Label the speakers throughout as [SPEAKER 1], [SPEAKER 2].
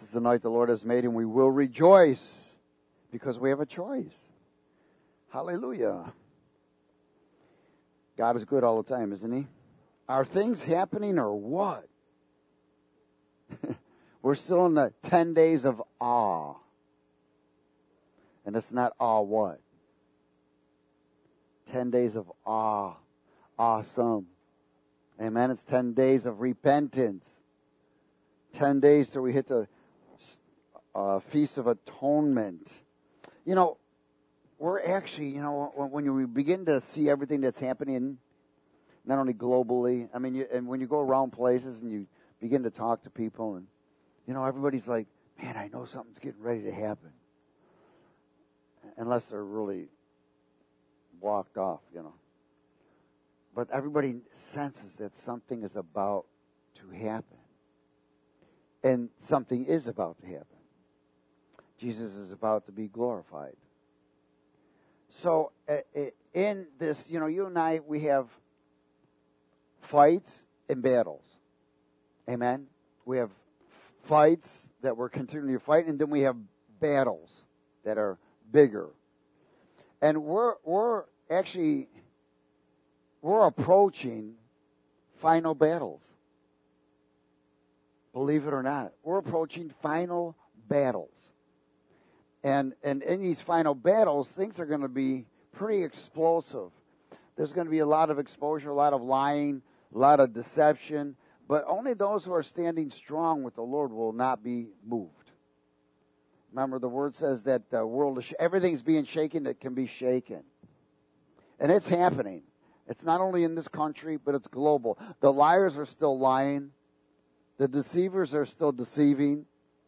[SPEAKER 1] the night the Lord has made, and we will rejoice because we have a choice. Hallelujah. God is good all the time, isn't He? Are things happening or what? We're still in the 10 days of awe. And it's not awe what? 10 days of awe. Awesome. Amen. It's 10 days of repentance. 10 days till we hit the Feast of Atonement. You know, we're actually, you know, when you begin to see everything that's happening, not only globally, I mean, and when you go around places and you begin to talk to people, and, you know, everybody's like, man, I know something's getting ready to happen. Unless they're really blocked off, you know. But everybody senses that something is about to happen. And something is about to happen. Jesus is about to be glorified. So, in this, you know, you and I, we have fights and battles. Amen? We have fights that we're continuing to fight, and then we have battles that are bigger. And we're approaching final battles. Believe it or not. We're approaching final battles. And in these final battles, things are going to be pretty explosive. There's going to be a lot of exposure, a lot of lying, a lot of deception. But only those who are standing strong with the Lord will not be moved. Remember, the Word says that the world is everything's being shaken that can be shaken. And it's happening. It's not only in this country, but it's global. The liars are still lying. The deceivers are still deceiving.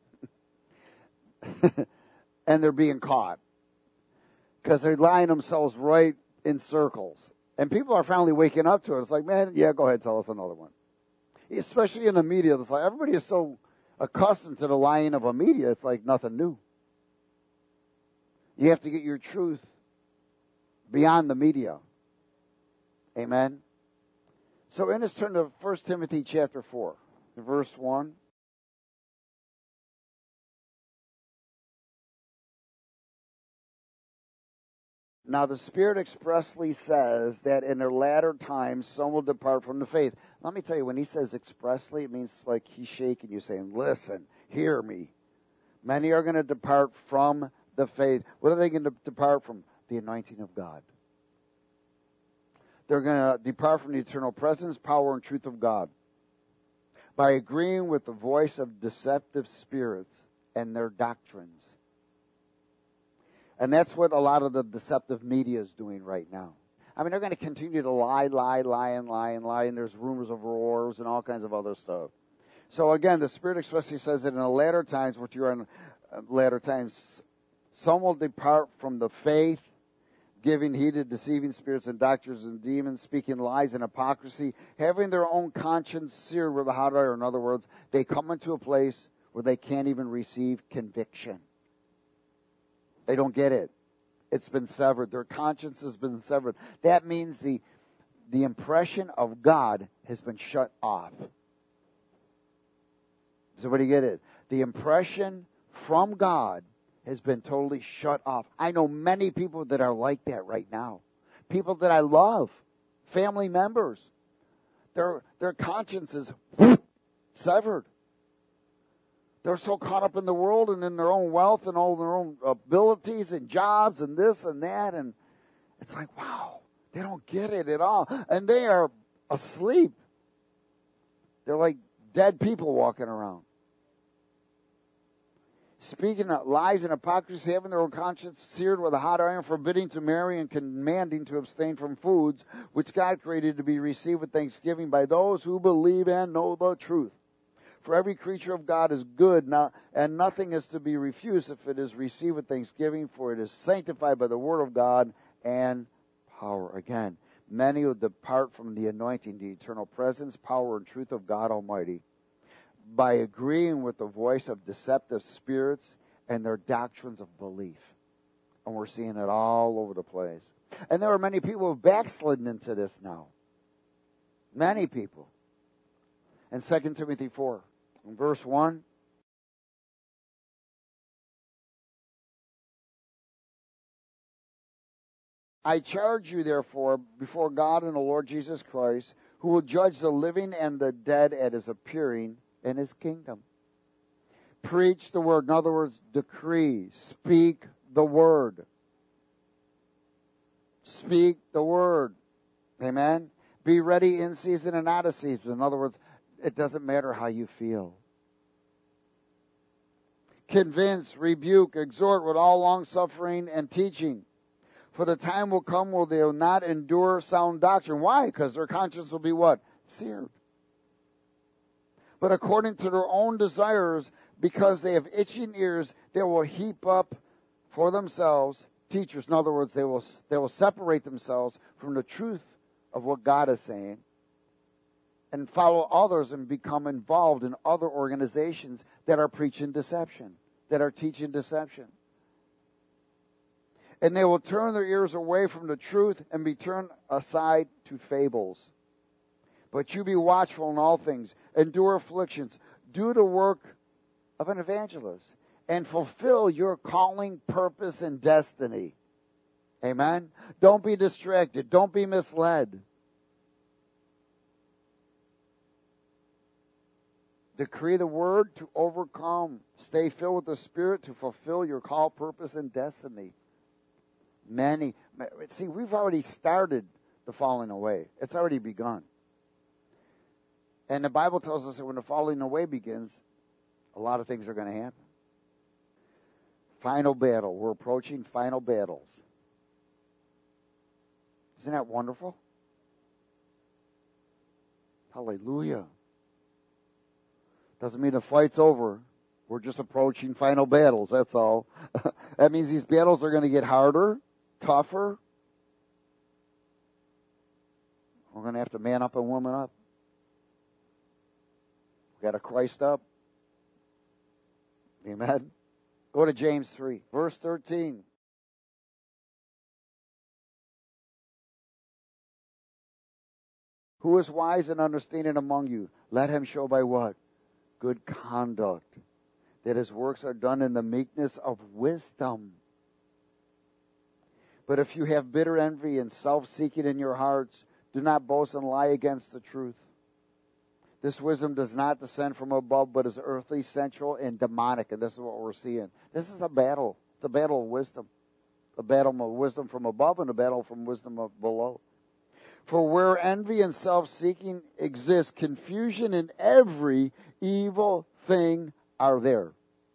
[SPEAKER 1] And they're being caught. Because they're lying themselves right in circles. And people are finally waking up to it. It's like, man, yeah, go ahead, tell us another one. Especially in the media. It's like everybody is so accustomed to the lying of a media. It's like nothing new. You have to get your truth beyond the media. Amen. So in this, turn to 1 Timothy chapter 4, verse 1. Now the Spirit expressly says that in the latter times some will depart from the faith. Let me tell you, when he says expressly, it means like he's shaking you, saying, listen, hear me. Many are going to depart from the faith. What are they going to depart from? The anointing of God. They're going to depart from the eternal presence, power, and truth of God by agreeing with the voice of deceptive spirits and their doctrines. And that's what a lot of the deceptive media is doing right now. I mean, they're going to continue to lie, and there's rumors of wars and all kinds of other stuff. So again, the Spirit expressly says that in the latter times, which you're in latter times, some will depart from the faith, giving heed to deceiving spirits and doctors and demons, speaking lies and hypocrisy, having their own conscience seared with a hot iron. In other words, they come into a place where they can't even receive conviction. They don't get it. It's been severed. Their conscience has been severed. That means the impression of God has been shut off. Does everybody get it? The impression from God has been totally shut off. I know many people that are like that right now. People that I love. Family members. Their conscience is severed. They're so caught up in the world and in their own wealth and all their own abilities and jobs and this and that. And it's like, wow, they don't get it at all. And they are asleep. They're like dead people walking around. Speaking of lies and hypocrisy, having their own conscience seared with a hot iron, forbidding to marry and commanding to abstain from foods which God created to be received with thanksgiving by those who believe and know the truth. For every creature of God is good, now, and nothing is to be refused if it is received with thanksgiving, for it is sanctified by the word of God and power. Again, many will depart from the anointing, the eternal presence, power, and truth of God Almighty, by agreeing with the voice of deceptive spirits and their doctrines of belief. And we're seeing it all over the place. And there are many people who have backslidden into this now. Many people. In 2 Timothy 4, in verse 1, I charge you, therefore, before God and the Lord Jesus Christ, who will judge the living and the dead at his appearing in his kingdom. Preach the word. In other words, decree. Speak the word. Speak the word. Amen? Be ready in season and out of season. In other words, it doesn't matter how you feel. Convince, rebuke, exhort with all long-suffering and teaching. For the time will come where they will not endure sound doctrine. Why? Because their conscience will be what? Seared. But according to their own desires, because they have itching ears, they will heap up for themselves teachers. In other words, they will separate themselves from the truth of what God is saying and follow others and become involved in other organizations that are preaching deception, that are teaching deception. And they will turn their ears away from the truth and be turned aside to fables. But you be watchful in all things, endure afflictions, do the work of an evangelist, and fulfill your calling, purpose, and destiny. Amen? Don't be distracted. Don't be misled. Decree the word to overcome. Stay filled with the Spirit to fulfill your call, purpose, and destiny. See, we've already started the falling away. It's already begun. And the Bible tells us that when the falling away begins, a lot of things are going to happen. Final battle. We're approaching final battles. Isn't that wonderful? Hallelujah. Doesn't mean the fight's over. We're just approaching final battles, that's all. That means these battles are going to get harder, tougher. We're going to have to man up and woman up. We've got to Christ up. Amen. Go to James 3, verse 13. Who is wise and understanding among you? Let him show by what? Good conduct, that his works are done in the meekness of wisdom. But if you have bitter envy and self-seeking in your hearts, do not boast and lie against the truth. This wisdom does not descend from above, but is earthly, sensual, and demonic. And this is what we're seeing. This is a battle. It's a battle of wisdom. A battle of wisdom from above and a battle from wisdom of below. For where envy and self-seeking exist, confusion and every evil thing are there.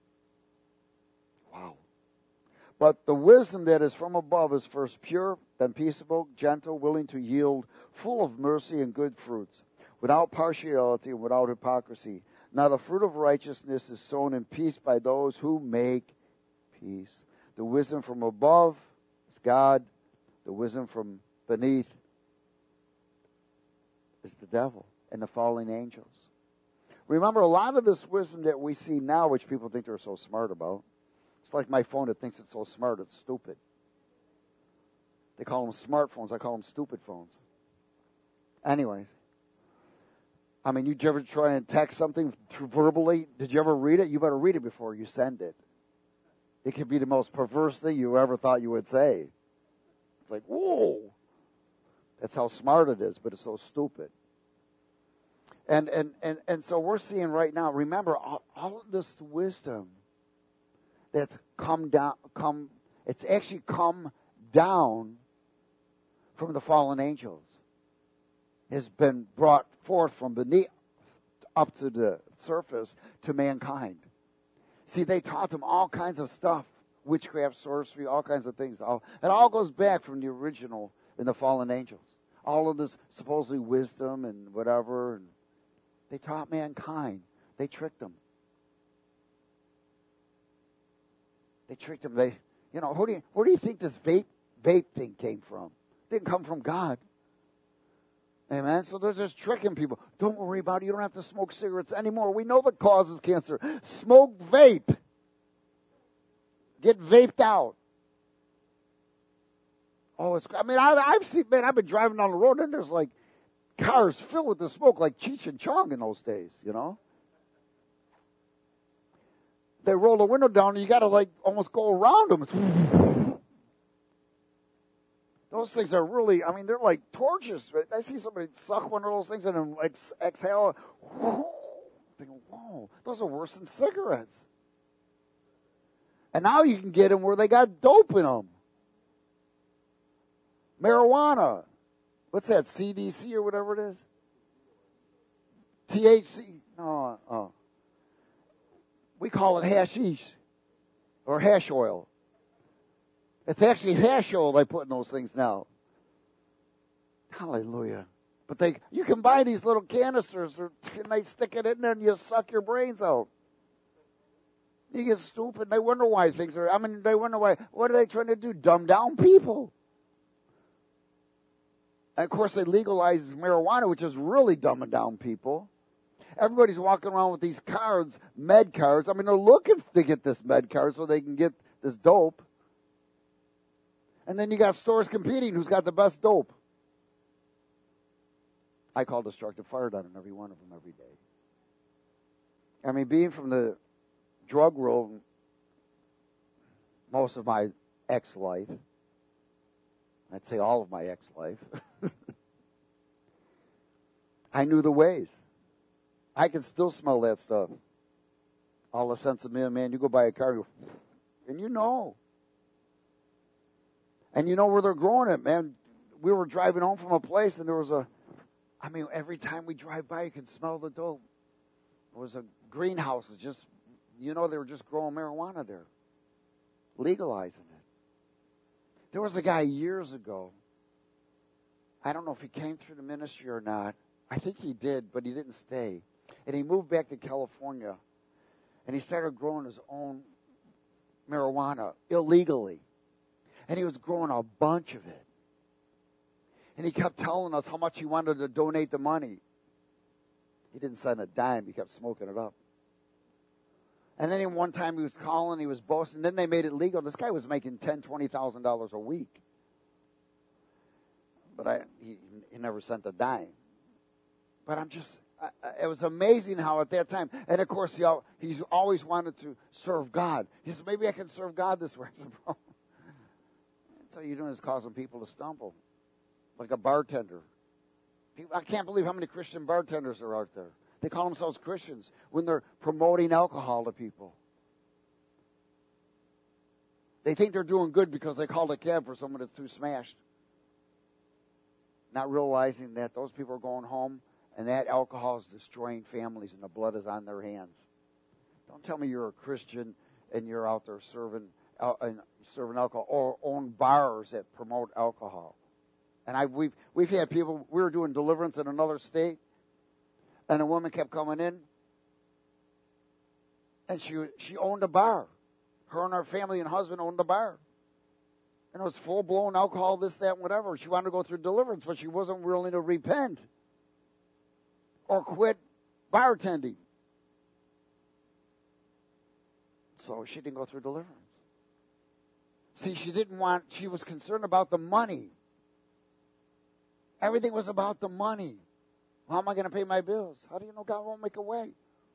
[SPEAKER 1] Wow. But the wisdom that is from above is first pure, then peaceable, gentle, willing to yield, full of mercy and good fruits, without partiality and without hypocrisy. Now the fruit of righteousness is sown in peace by those who make peace. The wisdom from above is God. The wisdom from beneath is the devil and the fallen angels. Remember, a lot of this wisdom that we see now, which people think they're so smart about, it's like my phone that thinks it's so smart, it's stupid. They call them smartphones. I call them stupid phones. Anyways. I mean, did you ever try and text something verbally? Did you ever read it? You better read it before you send it. It could be the most perverse thing you ever thought you would say. It's like, whoa. That's how smart it is, but it's so stupid. And so we're seeing right now, remember, all of this wisdom that's it's actually come down from the fallen angels. Has been brought forth from beneath up to the surface to mankind. See, they taught them all kinds of stuff. Witchcraft, sorcery, all kinds of things. It all goes back from the original in the fallen angels. All of this supposedly wisdom and whatever. And they taught mankind. They tricked them. They tricked them. Where do you think this vape thing came from? It didn't come from God. Amen. So they're just tricking people. Don't worry about it. You don't have to smoke cigarettes anymore. We know what causes cancer. Smoke vape. Get vaped out. Oh, I've been driving down the road and there's like cars filled with the smoke like Cheech and Chong in those days, you know. They roll the window down and you got to like almost go around them. Those things are really, I mean, they're like torches. I see somebody suck one of those things and then exhale. Whoa. Thinking, whoa, those are worse than cigarettes. And now you can get them where they got dope in them. Marijuana. What's that, CDC or whatever it is? THC? No, we call it hashish or hash oil. It's actually hash oil they put in those things now. Hallelujah. But you can buy these little canisters and they stick it in there and you suck your brains out. You get stupid. They wonder why things are, they wonder why, what are they trying to do? Dumb down people. And of course they legalize marijuana, which is really dumbing down people. Everybody's walking around with these cards, med cards. They're looking to get this med card so they can get this dope. And then you got stores competing who's got the best dope. I call destructive fire down on every one of them every day. Being from the drug world most of my ex-life, I'd say all of my ex-life, I knew the ways. I can still smell that stuff. All the sense of man, you go buy a car and you know. And you know where they're growing it, man. We were driving home from a place and there was every time we drive by, you can smell the dope. There was a greenhouse, they were just growing marijuana there, legalizing it. There was a guy years ago, I don't know if he came through the ministry or not. I think he did, but he didn't stay. And he moved back to California, and he started growing his own marijuana illegally. And he was growing a bunch of it. And he kept telling us how much he wanted to donate the money. He didn't send a dime. He kept smoking it up. And then one time he was calling, he was boasting. Then they made it legal. This guy was making $10,000, $20,000 a week. But he never sent a dime. But it was amazing how at that time, and of course he's always wanted to serve God. He said, maybe I can serve God this way. I said, bro, that's all you're doing is causing people to stumble. Like a bartender. I can't believe how many Christian bartenders are out there. They call themselves Christians when they're promoting alcohol to people. They think they're doing good because they called a cab for someone that's too smashed. Not realizing that those people are going home and that alcohol is destroying families and the blood is on their hands. Don't tell me you're a Christian and you're out there serving alcohol or own bars that promote alcohol. And we've had people, we were doing deliverance in another state, and a woman kept coming in, and she owned a bar. Her and her family and husband owned a bar. And it was full-blown alcohol, this, that, and whatever. She wanted to go through deliverance, but she wasn't willing to repent or quit bartending. So she didn't go through deliverance. See, she was concerned about the money. Everything was about the money. How am I going to pay my bills? How do you know God won't make a way?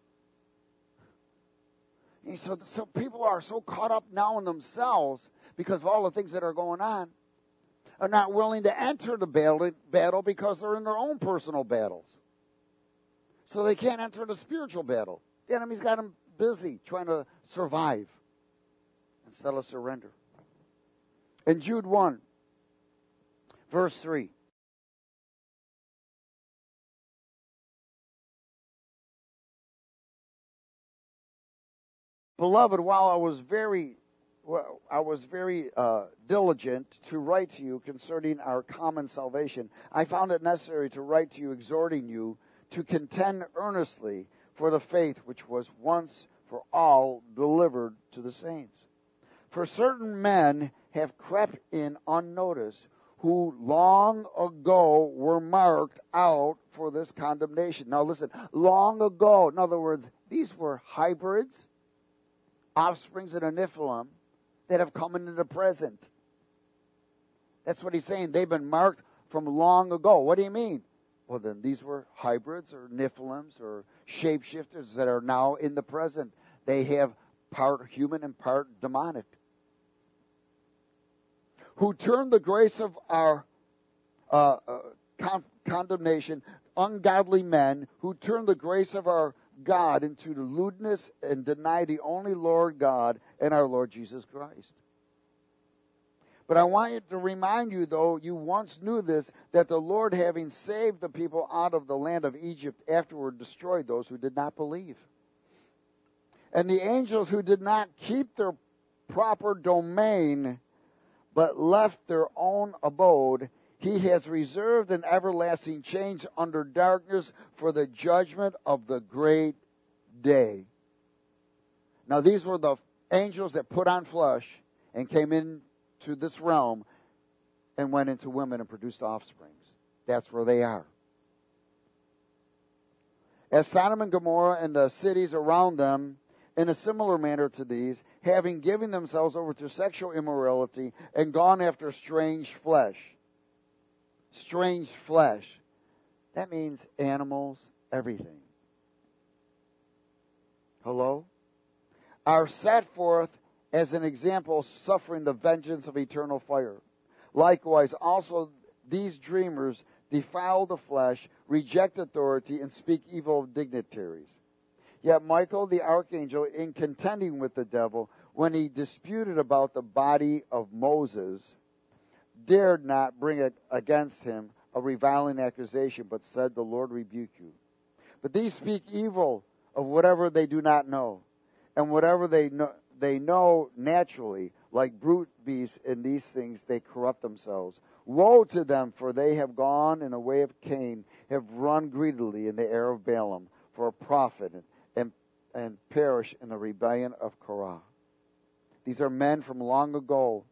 [SPEAKER 1] And so people are so caught up now in themselves because of all the things that are going on, are not willing to enter the battle because they're in their own personal battles. So they can't enter the spiritual battle. The enemy's got them busy trying to survive instead of surrender. In Jude 1, verse 3. Beloved, while I was very diligent to write to you concerning our common salvation, I found it necessary to write to you, exhorting you to contend earnestly for the faith which was once for all delivered to the saints. For certain men have crept in unnoticed, who long ago were marked out for this condemnation. Now listen, long ago, in other words, these were hybrids, offsprings of the Nephilim that have come into the present. That's what he's saying. They've been marked from long ago. What do you mean? Well, then these were hybrids or Nephilims or shapeshifters that are now in the present. They have part human and part demonic. who turn the grace of our condemnation, ungodly men who turn the grace of our God into the lewdness and deny the only Lord God and our Lord Jesus Christ. But I want to remind you, though you once knew this, that the Lord, having saved the people out of the land of Egypt, afterward destroyed those who did not believe. And the angels who did not keep their proper domain, but left their own abode, he has reserved an everlasting change under darkness for the judgment of the great day. Now these were the angels that put on flesh and came into this realm and went into women and produced offsprings. That's where they are. As Sodom and Gomorrah and the cities around them, in a similar manner to these, having given themselves over to sexual immorality and gone after strange flesh. Strange flesh. That means animals, everything. Hello? Are set forth as an example, suffering the vengeance of eternal fire. Likewise, also these dreamers defile the flesh, reject authority, and speak evil of dignitaries. Yet Michael the archangel, in contending with the devil, when he disputed about the body of Moses, dared not bring against him a reviling accusation, but said, "The Lord rebuke you." But these speak evil of whatever they do not know, and whatever they know naturally, like brute beasts. In these things they corrupt themselves. Woe to them, for they have gone in the way of Cain, have run greedily in the air of Balaam for a prophet, and perish in the rebellion of Korah. These are men from long ago.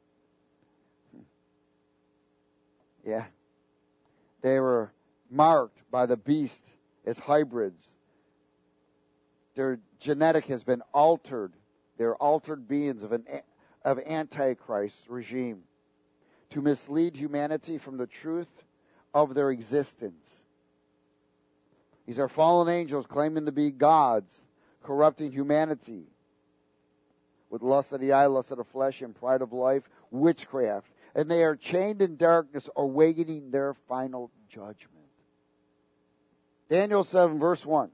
[SPEAKER 1] Yeah. They were marked by the beast as hybrids. Their genetic has been altered. They're altered beings of Antichrist regime to mislead humanity from the truth of their existence. These are fallen angels claiming to be gods, corrupting humanity with lust of the eye, lust of the flesh, and pride of life, witchcraft. And they are chained in darkness, awaiting their final judgment. Daniel 7, verse 1.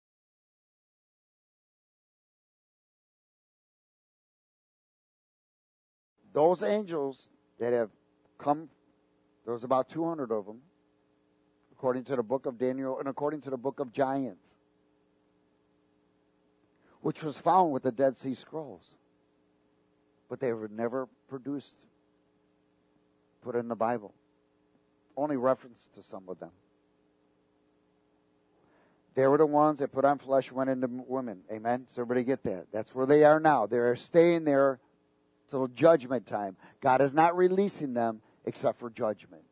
[SPEAKER 1] Those angels that have come, there's about 200 of them, according to the book of Daniel and according to the book of Giants, which was found with the Dead Sea Scrolls. But they were never produced, put in the Bible. Only reference to some of them. They were the ones that put on flesh, went into women. Amen? Does everybody get that? That's where they are now. They're staying there till judgment time. God is not releasing them except for judgment.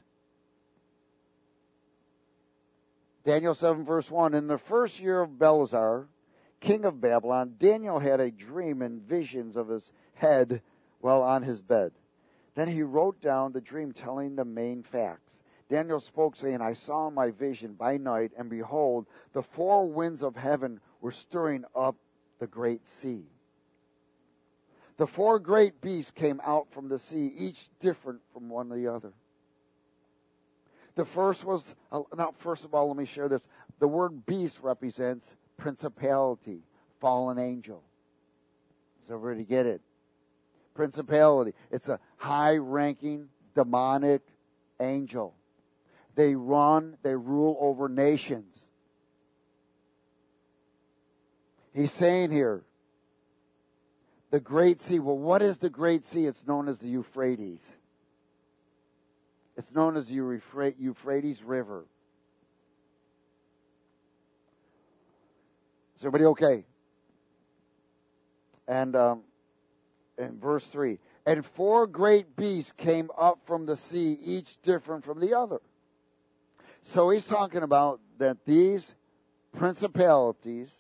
[SPEAKER 1] Daniel 7, verse 1. In the first year of Belshazzar, king of Babylon, Daniel had a dream and visions of his head while on his bed. Then he wrote down the dream, telling the main facts. Daniel spoke, saying, I saw in my vision by night, and behold, the four winds of heaven were stirring up the great sea. The four great beasts came out from the sea, each different from one to the other. The first was, now first of all, let me share this. The word beast represents principality, fallen angel. Does everybody get it? Principality. It's a high-ranking, demonic angel. They rule over nations. He's saying here, the Great Sea. Well, what is the Great Sea? It's known as the Euphrates. It's known as the Euphrates River. Is everybody okay? And in verse 3, and four great beasts came up from the sea, each different from the other. So he's talking about that these principalities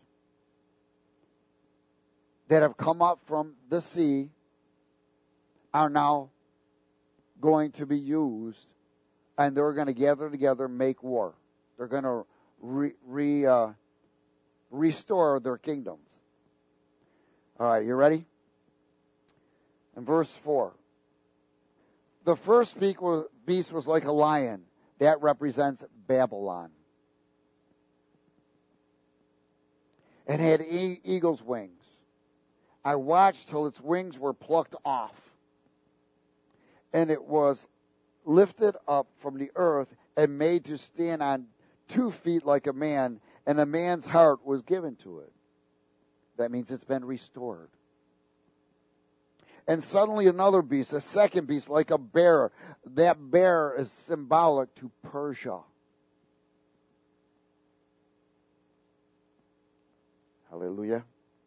[SPEAKER 1] that have come up from the sea are now going to be used, and they're going to gather together, make war. They're going to restore their kingdoms. All right, you ready? In verse 4, The first beast was like a lion. That represents Babylon. And had eagle's wings. I watched till its wings were plucked off. And it was lifted up from the earth and made to stand on 2 feet like a man, and a man's heart was given to it. That means it's been restored. And suddenly another beast, a second beast, like a bear. That bear is symbolic to Persia. Hallelujah.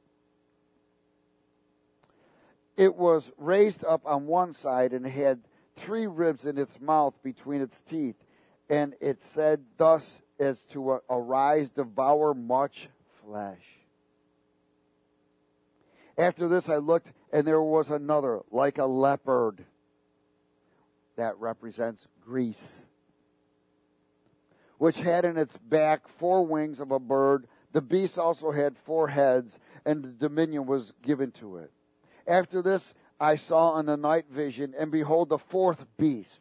[SPEAKER 1] It was raised up on one side and had 3 ribs in its mouth between its teeth. And it said thus as to arise, devour much flesh. After this I looked, and there was another, like a leopard. That represents Greece. Which had in its back 4 wings of a bird. The beast also had 4 heads, and the dominion was given to it. After this I saw in the night vision, and behold, the 4th beast,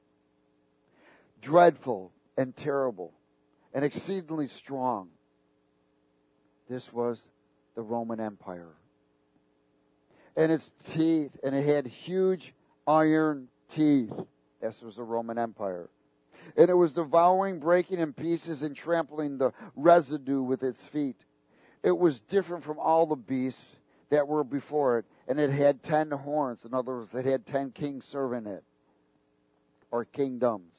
[SPEAKER 1] dreadful and terrible, and exceedingly strong. This was the Roman Empire. And its teeth, and it had huge iron teeth. This was the Roman Empire. And it was devouring, breaking in pieces, and trampling the residue with its feet. It was different from all the beasts that were before it, and it had 10 horns. In other words, it had 10 kings serving it, or kingdoms.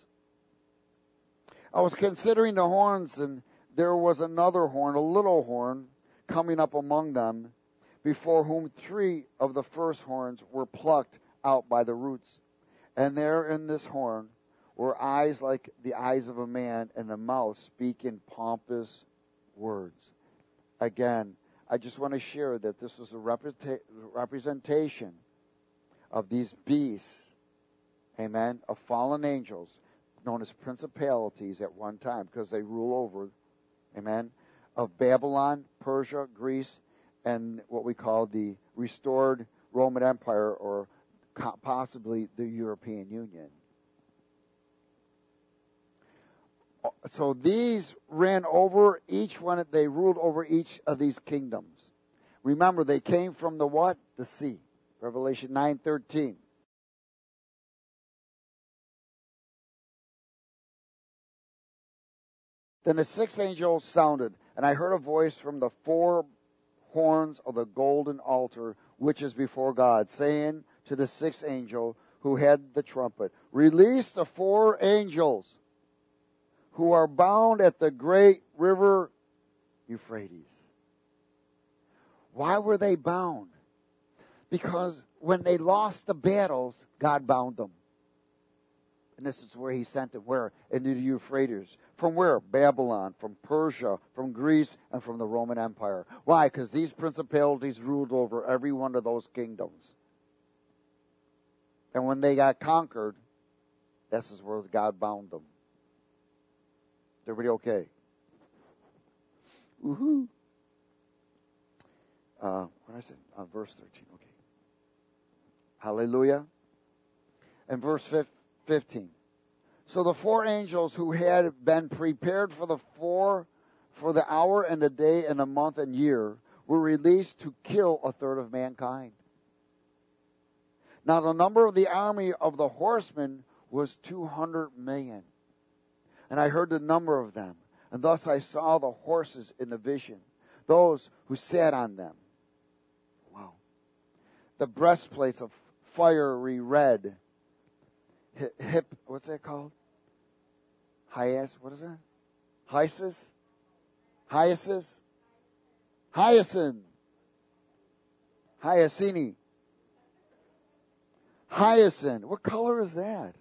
[SPEAKER 1] I was considering the horns, and there was another horn, a little horn, coming up among them, before whom 3 of the first horns were plucked out by the roots. And there in this horn were eyes like the eyes of a man, and the mouth speaking pompous words. Again, I just want to share that this was a representation of these beasts, amen, of fallen angels, known as principalities at one time, because they rule over, amen, of Babylon, Persia, Greece, and what we call the restored Roman Empire, or possibly the European Union. So these ran over each one, they ruled over each of these kingdoms. Remember, they came from the what? The sea. Revelation 9:13. Then the 6th angel sounded, and I heard a voice from the 4 horns of the golden altar, which is before God, saying to the 6th angel who had the trumpet, release the 4 angels who are bound at the great river Euphrates. Why were they bound? Because when they lost the battles, God bound them. And this is where he sent them. Where? Into the Euphrates. From where? Babylon, from Persia, from Greece, and from the Roman Empire. Why? Because these principalities ruled over every one of those kingdoms. And when they got conquered, this is where God bound them. Is everybody okay? Woohoo. What did I say? Verse 13. Okay. Hallelujah. And verse 15. So the 4 angels who had been prepared for the hour and the day and the month and year were released to kill 1/3 of mankind. Now the number of the army of the horsemen was 200 million. And I heard the number of them. And thus I saw the horses in the vision, those who sat on them. Wow. The breastplates of fiery red. What's that called? What is that? Hyacinth? Hyacinth. What color is that?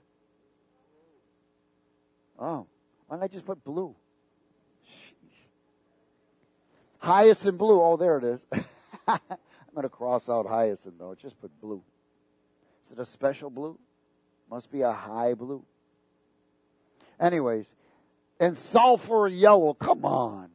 [SPEAKER 1] Oh, why don't I just put blue? Sheesh. Hyacinth blue. Oh, there it is. I'm going to cross out hyacinth, though. Just put blue. Is it a special blue? Must be a high blue. Anyways, and sulfur yellow. Come on.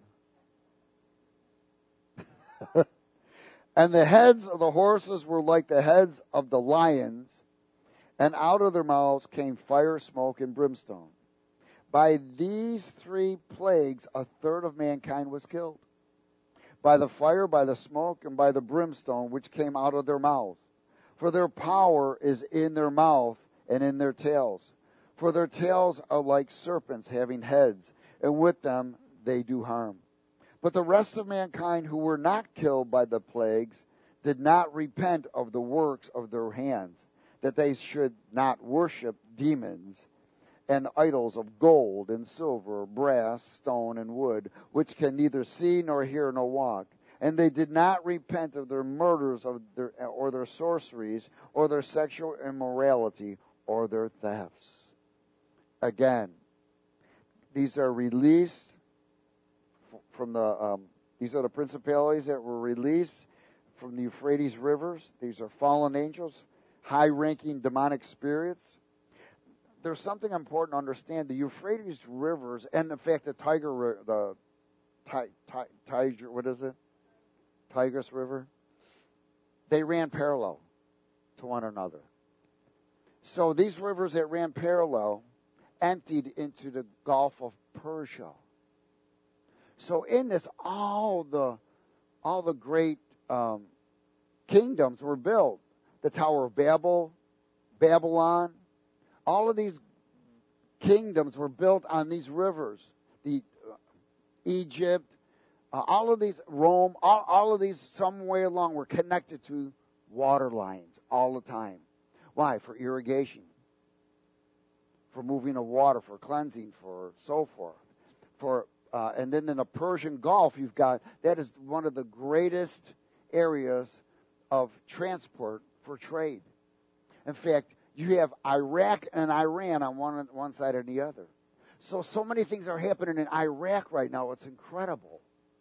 [SPEAKER 1] And the heads of the horses were like the heads of the lions, And out of their mouths came fire, smoke, and brimstone. By these three plagues, a third of mankind was killed. By the fire, by the smoke, and by the brimstone which came out of their mouths. For their power is in their mouth and in their tails. For their tails are like serpents having heads, and with them they do harm. But the rest of mankind who were not killed by the plagues did not repent of the works of their hands, that they should not worship demons and idols of gold and silver, brass, stone, and wood, which can neither see nor hear nor walk. And they did not repent of their murders or their sorceries, or their sexual immorality, or their thefts. Again, these are released from these are the principalities that were released from the Euphrates rivers. These are fallen angels, high-ranking demonic spirits. There's something important to understand. The Euphrates rivers, and in fact, the Tigris River, they ran parallel to one another. So these rivers that ran parallel emptied into the Gulf of Persia. So in this, all the great kingdoms were built. The Tower of Babel, Babylon, all of these kingdoms were built on these rivers. Egypt, all of these, Rome, all of these, some way along, were connected to water lines all the time. Why? For irrigation, for moving of water, for cleansing, for so forth. And then in the Persian Gulf, you've got, that is one of the greatest areas of transport for trade. In fact, you have Iraq and Iran on one side and the other. So many things are happening in Iraq right now. It's incredible.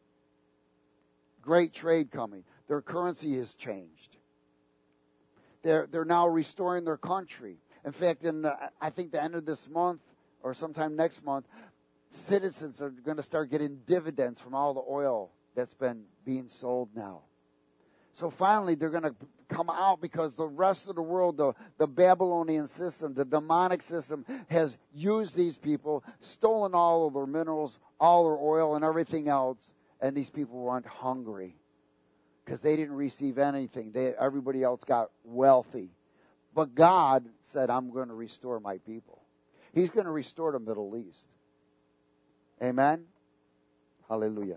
[SPEAKER 1] Great trade coming. Their currency has changed. They're now restoring their country. In fact, I think the end of this month or sometime next month, citizens are going to start getting dividends from all the oil that's been being sold now. So finally, they're going to come out because the rest of the world, the Babylonian system, the demonic system, has used these people, stolen all of their minerals, all their oil, and everything else, and these people weren't hungry because they didn't receive anything. Everybody else got wealthy. But God said, I'm going to restore my people. He's going to restore the Middle East. Amen? Hallelujah.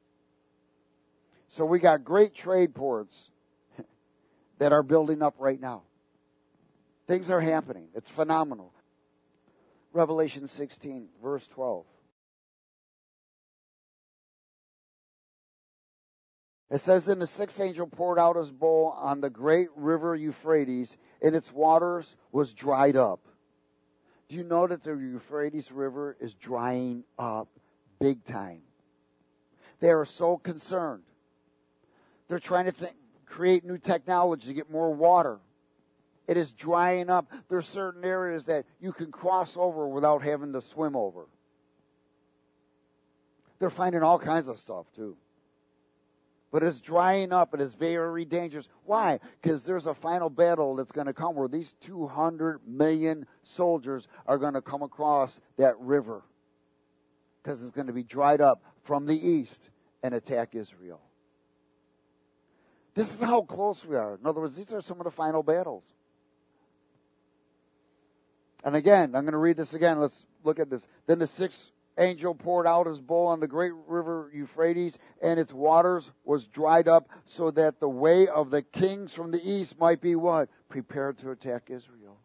[SPEAKER 1] So we got great trade ports that are building up right now. Things are happening. It's phenomenal. Revelation 16, verse 12. It says, then the sixth angel poured out his bowl on the great river Euphrates, and its waters was dried up. Do you know that the Euphrates River is drying up big time? They are so concerned. They're trying to create new technology to get more water. It is drying up. There are certain areas that you can cross over without having to swim over. They're finding all kinds of stuff too. But it's drying up. It is very dangerous. Why? Because there's a final battle that's going to come where these 200 million soldiers are going to come across that river. Because it's going to be dried up from the east and attack Israel. This is how close we are. In other words, these are some of the final battles. And again, I'm going to read this again. Let's look at this. Then the sixth angel poured out his bowl on the great river Euphrates, and its waters was dried up, so that the way of the kings from the east might be what? Prepared to attack Israel.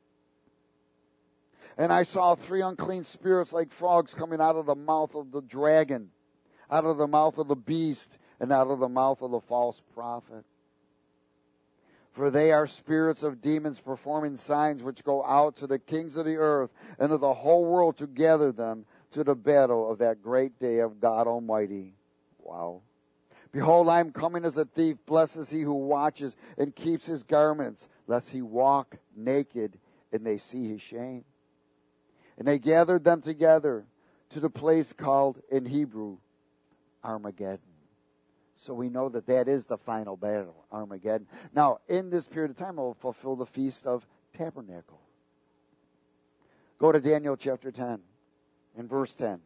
[SPEAKER 1] And I saw three unclean spirits like frogs coming out of the mouth of the dragon, out of the mouth of the beast, and out of the mouth of the false prophet. For they are spirits of demons performing signs which go out to the kings of the earth and of the whole world to gather them to the battle of that great day of God Almighty. Wow. Behold, I am coming as a thief. Blessed is he who watches and keeps his garments, lest he walk naked and they see his shame. And they gathered them together to the place called in Hebrew Armageddon. So we know that that is the final battle, Armageddon. Now, in this period of time, we'll fulfill the Feast of tabernacle. Go to Daniel chapter 10 and verse 10.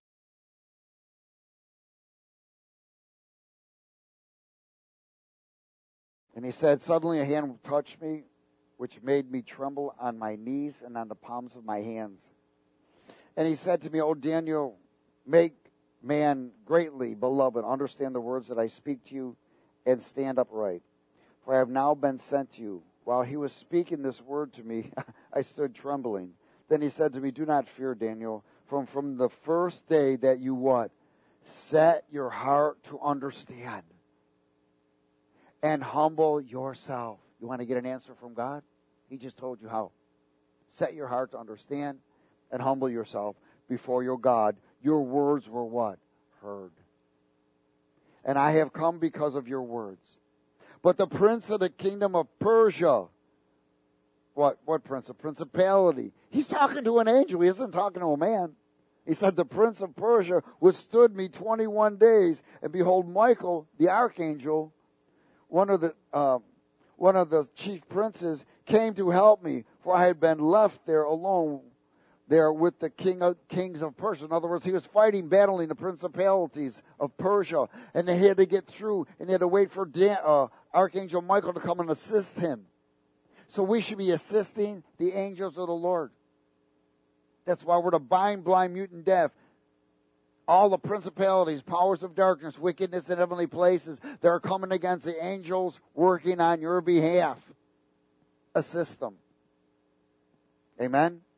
[SPEAKER 1] And he said, suddenly a hand touched me, which made me tremble on my knees and on the palms of my hands. And he said to me, O Daniel, make man greatly beloved, understand the words that I speak to you, and stand upright. For I have now been sent to you. While he was speaking this word to me, I stood trembling. Then he said to me, do not fear, Daniel, from the first day that you what? Set your heart to understand and humble yourself. You want to get an answer from God? He just told you how. Set your heart to understand and humble yourself before your God. Your words were what? Heard. And I have come because of your words. But the prince of the kingdom of Persia, what prince? A principality. He's talking to an angel. He isn't talking to a man. He said, the prince of Persia withstood me 21 days. And behold, Michael, the archangel, one of the chief princes, came to help me, for I had been left there alone there with the kings of Persia. In other words, he was battling the principalities of Persia, and they had to get through, and they had to wait for Archangel Michael to come and assist him. So we should be assisting the angels of the Lord. That's why we're to bind, blind, mute, and deaf. All the principalities, powers of darkness, wickedness in heavenly places that are coming against the angels working on your behalf. Assist them. Amen?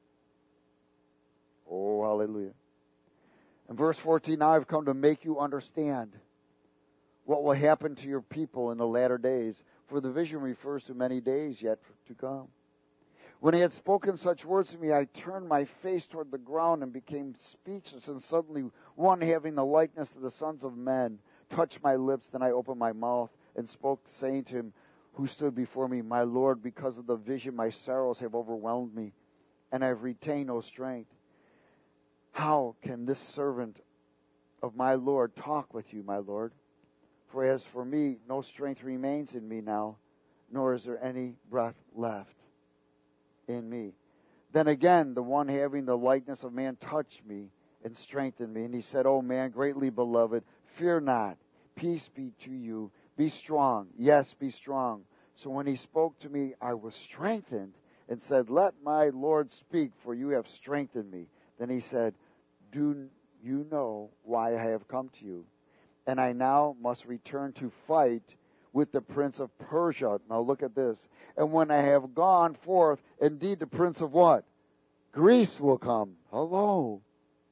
[SPEAKER 1] Oh, hallelujah. In verse 14, now I've come to make you understand what will happen to your people in the latter days. For the vision refers to many days yet to come. When he had spoken such words to me, I turned my face toward the ground and became speechless. And suddenly one having the likeness of the sons of men touched my lips. Then I opened my mouth and spoke, saying to him who stood before me, my Lord, because of the vision my sorrows have overwhelmed me, and I have retained no strength. How can this servant of my Lord talk with you, my Lord? For as for me, no strength remains in me now, nor is there any breath left in me. Then again, the one having the likeness of man touched me and strengthened me. And he said, O man, greatly beloved, fear not. Peace be to you. Be strong. Yes, be strong. So when he spoke to me, I was strengthened and said, let my Lord speak, for you have strengthened me. Then he said, do you know why I have come to you? And I now must return to fight with the prince of Persia. Now look at this. And when I have gone forth, indeed the prince of what? Greece will come. Hello.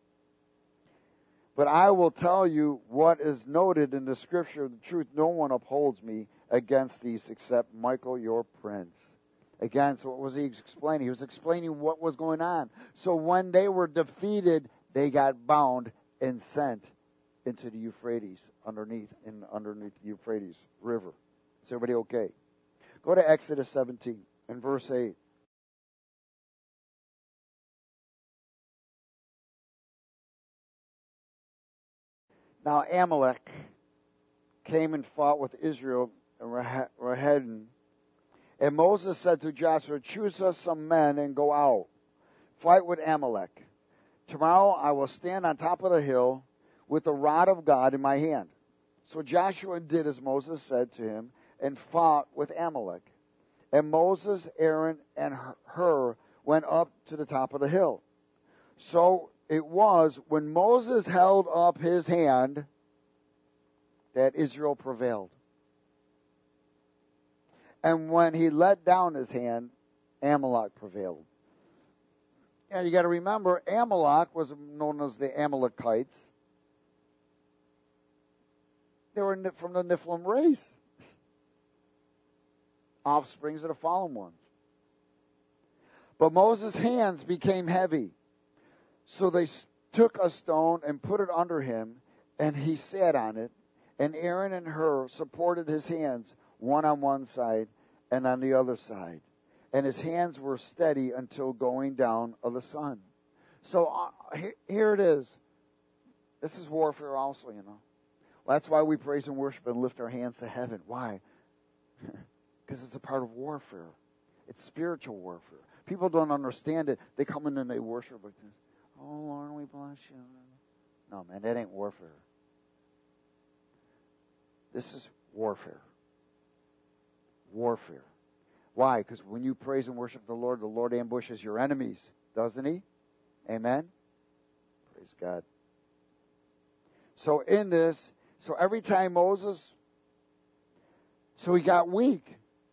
[SPEAKER 1] But I will tell you what is noted in the scripture of the truth. No one upholds me against these except Michael, your prince. Again, so what was he explaining? He was explaining what was going on. So when they were defeated, they got bound and sent into the Euphrates, underneath the Euphrates River. Is everybody okay? Go to Exodus 17 and verse 8. Now Amalek came and fought with Israel and Rahedin. And Moses said to Joshua, choose us some men and go out. Fight with Amalek. Tomorrow I will stand on top of the hill with the rod of God in my hand. So Joshua did as Moses said to him and fought with Amalek. And Moses, Aaron, and Hur went up to the top of the hill. So it was when Moses held up his hand that Israel prevailed. And when he let down his hand, Amalek prevailed. And you got to remember, Amalek was known as the Amalekites. They were from the Nephilim race. Offsprings of the fallen ones. But Moses' hands became heavy. So they took a stone and put it under him, and he sat on it. And Aaron and Hur supported his hands, one on one side and on the other side. And his hands were steady until going down of the sun. So here it is. This is warfare also, you know. Well, that's why we praise and worship and lift our hands to heaven. Why? Because it's a part of warfare. It's spiritual warfare. People don't understand it. They come in and they worship like this. Oh, Lord, we bless you. No, man, that ain't warfare. This is warfare. Warfare. Why? Because when you praise and worship the Lord ambushes your enemies, doesn't he? Amen? Praise God. So in this, so every time Moses, so he got weak.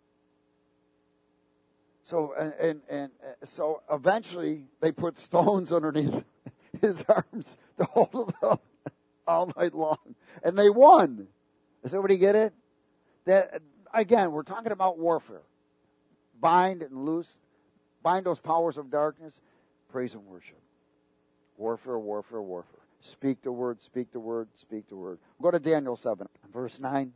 [SPEAKER 1] So and so eventually they put stones underneath his arms to hold it up all night long, and they won. Does everybody get it? That again, we're talking about warfare. Bind and loose, bind those powers of darkness. Praise and worship. Warfare, warfare, warfare. Speak the word, speak the word, speak the word. Go to Daniel 7, verse 9.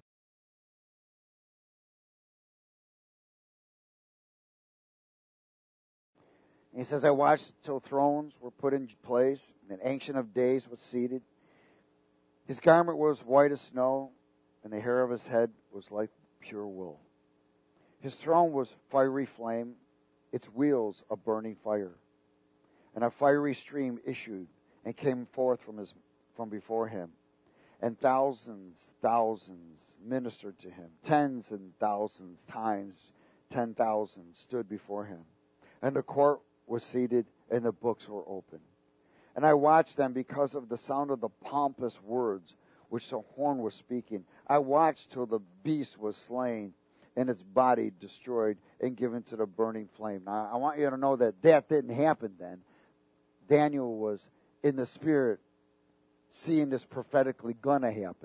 [SPEAKER 1] He says, I watched till thrones were put in place, and an Ancient of Days was seated. His garment was white as snow, and the hair of his head was like pure wool. His throne was fiery flame, its wheels a burning fire. And a fiery stream issued and came forth from before him. And thousands ministered to him. Tens and thousands times 10,000 stood before him. And the court was seated, and the books were open. And I watched them because of the sound of the pompous words which the horn was speaking. I watched till the beast was slain, and its body destroyed and given to the burning flame. Now, I want you to know that didn't happen then. Daniel was in the spirit seeing this prophetically gonna happen.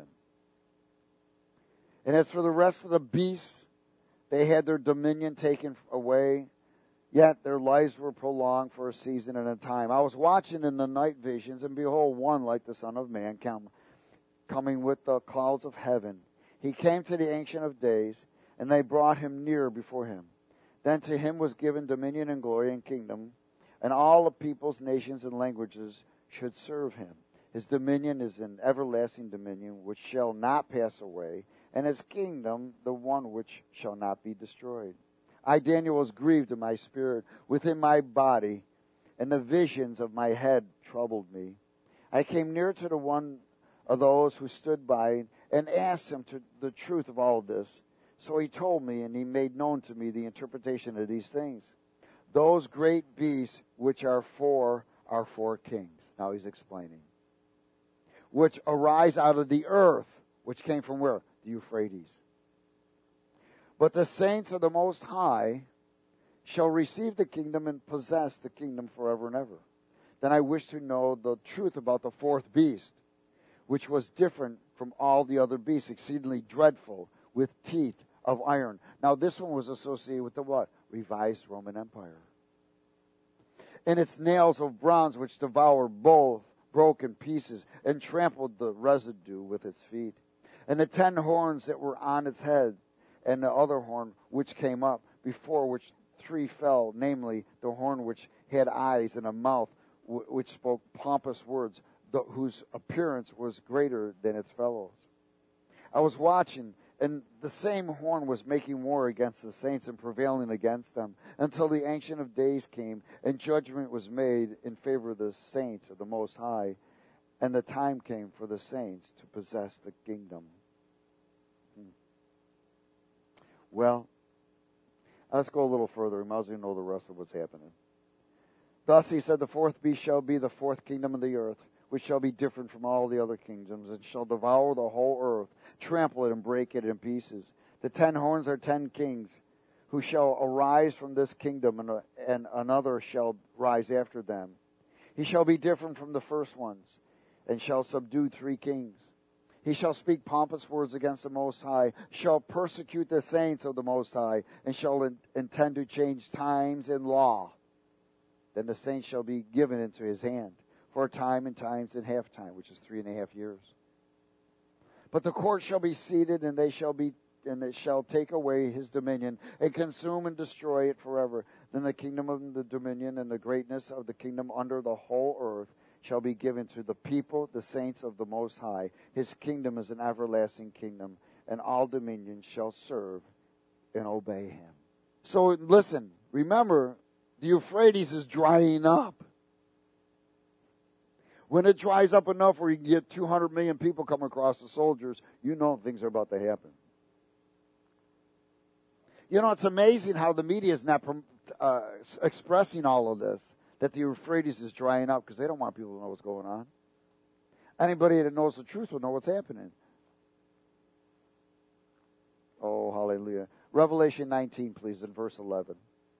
[SPEAKER 1] And as for the rest of the beasts, they had their dominion taken away, yet their lives were prolonged for a season and a time. I was watching in the night visions, and behold, one like the Son of Man coming with the clouds of heaven. He came to the Ancient of Days, and they brought him near before him. Then to him was given dominion and glory and kingdom, and all the peoples, nations, and languages should serve him. His dominion is an everlasting dominion which shall not pass away, and his kingdom the one which shall not be destroyed. I, Daniel, was grieved in my spirit within my body, and the visions of my head troubled me. I came near to the one of those who stood by and asked him the truth of all this. So he told me, and he made known to me the interpretation of these things. Those great beasts which are four kings. Now he's explaining. Which arise out of the earth, which came from where? The Euphrates. But the saints of the Most High shall receive the kingdom and possess the kingdom forever and ever. Then I wish to know the truth about the fourth beast, which was different from all the other beasts, exceedingly dreadful, with teeth of iron. Now this one was associated with the what? Revised Roman Empire. And its nails of bronze, which devoured both, broke in pieces, and trampled the residue with its feet. And the 10 horns that were on its head, and the other horn which came up, before which 3 fell, namely the horn which had eyes and a mouth which spoke pompous words, whose appearance was greater than its fellows. I was watching, and the same horn was making war against the saints and prevailing against them, until the Ancient of Days came, and judgment was made in favor of the saints of the Most High, and the time came for the saints to possess the kingdom. Well, let's go a little further. We might as well know the rest of what's happening. Thus he said, the fourth beast shall be the fourth kingdom of the earth, which shall be different from all the other kingdoms, and shall devour the whole earth, trample it, and break it in pieces. The 10 horns are 10 kings, who shall arise from this kingdom, and another shall rise after them. He shall be different from the first ones, and shall subdue 3 kings. He shall speak pompous words against the Most High, shall persecute the saints of the Most High, and shall intend to change times and law. Then the saints shall be given into his hand for a time and times and half time, which is 3.5 years. But the court shall be seated, and they shall take away his dominion, and consume and destroy it forever. Then the kingdom of the dominion and the greatness of the kingdom under the whole earth shall be given to the people, the saints of the Most High. His kingdom is an everlasting kingdom, and all dominions shall serve and obey him. So listen, Remember, the Euphrates is drying up. When it dries up enough where you can get 200 million people come across the soldiers, you know things are about to happen. You know, it's amazing how the media is not expressing all of this, that the Euphrates is drying up, because they don't want people to know what's going on. Anybody that knows the truth will know what's happening. Oh, hallelujah. Revelation 19, please, in verse 11.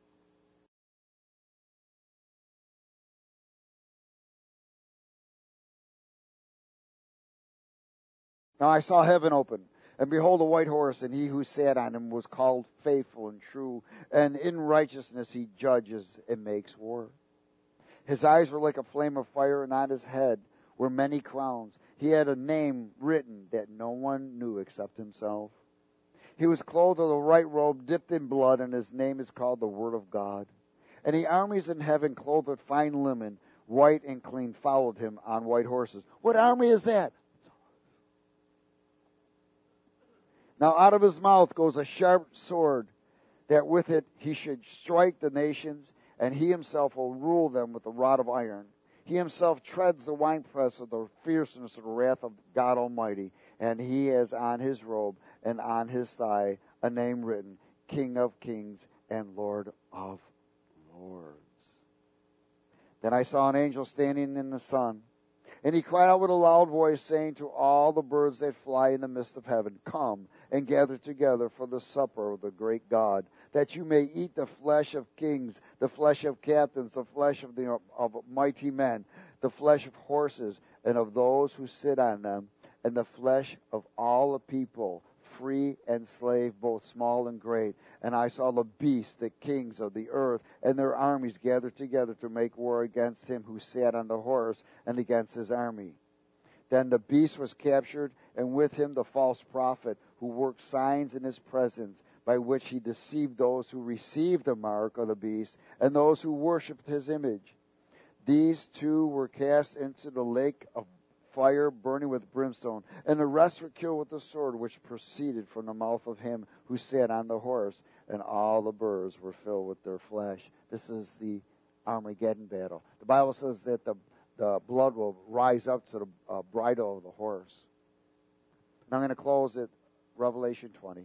[SPEAKER 1] Now I saw heaven open, and behold a white horse, and he who sat on him was called Faithful and True, and in righteousness he judges and makes war. His eyes were like a flame of fire, and on his head were many crowns. He had a name written that no one knew except himself. He was clothed with a white robe dipped in blood, and his name is called the Word of God. And the armies in heaven, clothed with fine linen, white and clean, followed him on white horses. What army is that? Now out of his mouth goes a sharp sword, that with it he should strike the nations, and he himself will rule them with a rod of iron. He himself treads the winepress of the fierceness of the wrath of God Almighty, and he has on his robe and on his thigh a name written, King of Kings and Lord of Lords. Then I saw an angel standing in the sun, and he cried out with a loud voice, saying to all the birds that fly in the midst of heaven, Come and gather together for the supper of the great God, that you may eat the flesh of kings, the flesh of captains, the flesh of mighty men, the flesh of horses, and of those who sit on them, and the flesh of all the people, free and slave, both small and great. And I saw the beasts, the kings of the earth, and their armies gathered together to make war against him who sat on the horse and against his army. Then the beast was captured, and with him the false prophet, who worked signs in his presence, by which he deceived those who received the mark of the beast and those who worshipped his image. These two were cast into the lake of fire burning with brimstone, and the rest were killed with the sword which proceeded from the mouth of him who sat on the horse, and all the birds were filled with their flesh. This is the Armageddon battle. The Bible says that the blood will rise up to the bridle of the horse. And I'm going to close at Revelation 20.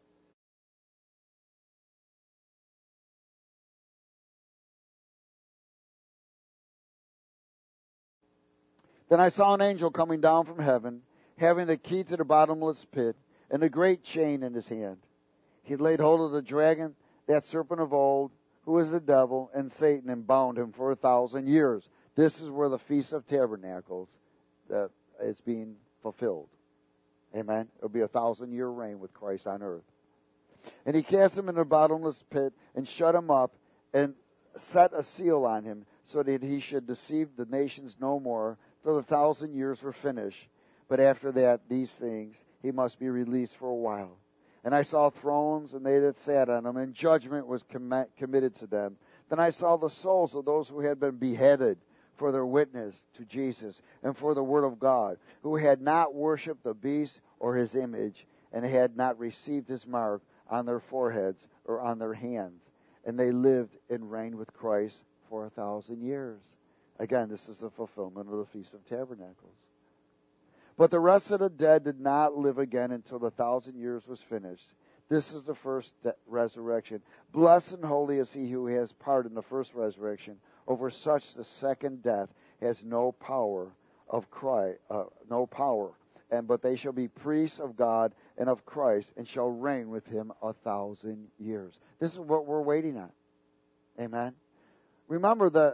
[SPEAKER 1] Then I saw an angel coming down from heaven, having the key to the bottomless pit, and a great chain in his hand. He laid hold of the dragon, that serpent of old, who is the devil and Satan, and bound him for 1,000 years. This is where the Feast of Tabernacles that is being fulfilled. Amen. It'll be a 1,000-year reign with Christ on earth. And he cast him in the bottomless pit and shut him up and set a seal on him, so that he should deceive the nations no more till the 1,000 years were finished. But after that, these things, he must be released for a while. And I saw thrones, and they that sat on them, and judgment was committed to them. Then I saw the souls of those who had been beheaded for their witness to Jesus and for the word of God, who had not worshipped the beast or his image, and had not received his mark on their foreheads or on their hands. And they lived and reigned with Christ for 1,000 years. Again, this is the fulfillment of the Feast of Tabernacles. But the rest of the dead did not live again until the 1,000 years was finished. This is the first resurrection. Blessed and holy is he who has part in the first resurrection. Over such the second death has no power of Christ, but they shall be priests of God and of Christ, and shall reign with him 1,000 years. This is what we're waiting on. Amen. Remember the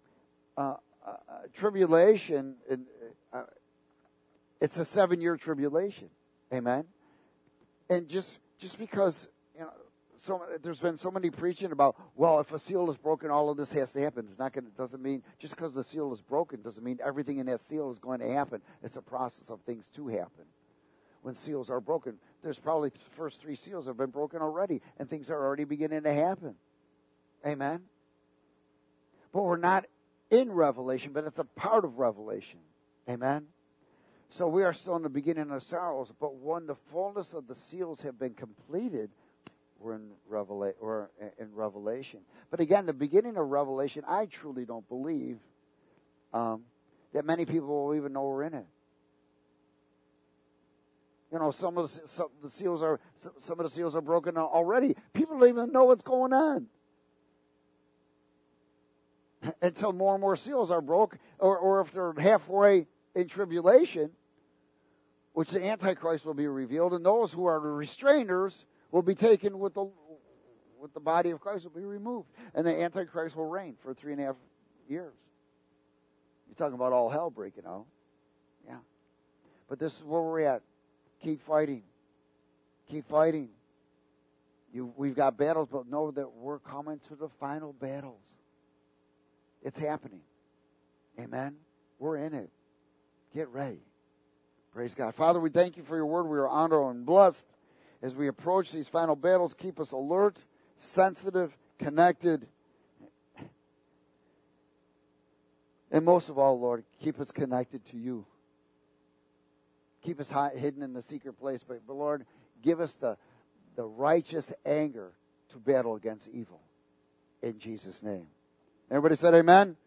[SPEAKER 1] tribulation. It's a 7-year tribulation. Amen. And just because there's been so many preaching about, well, if a seal is broken, all of this has to happen. It's not going. It doesn't mean just because the seal is broken doesn't mean everything in that seal is going to happen. It's a process of things to happen. When seals are broken, there's probably the first 3 seals have been broken already, and things are already beginning to happen. Amen. But we're not in Revelation, but it's a part of Revelation. Amen. So we are still in the beginning of sorrows, but when the fullness of the seals have been completed, we're in Revelation. But again, the beginning of Revelation, I truly don't believe that many people will even know we're in it. You know, some of the seals are broken already. People don't even know what's going on until more and more seals are broke, or if they're halfway in tribulation, which the Antichrist will be revealed, and those who are the restrainers will be taken with the body of Christ will be removed, and the Antichrist will reign for 3.5 years. You're talking about all hell breaking out. Yeah. But this is where we're at. Keep fighting. Keep fighting. We've got battles, but know that we're coming to the final battles. It's happening. Amen? We're in it. Get ready. Praise God. Father, we thank you for your word. We are honored and blessed as we approach these final battles. Keep us alert, sensitive, connected. And most of all, Lord, keep us connected to you. Keep us hidden in the secret place. But Lord, give us the righteous anger to battle against evil. In Jesus' name. Everybody said amen?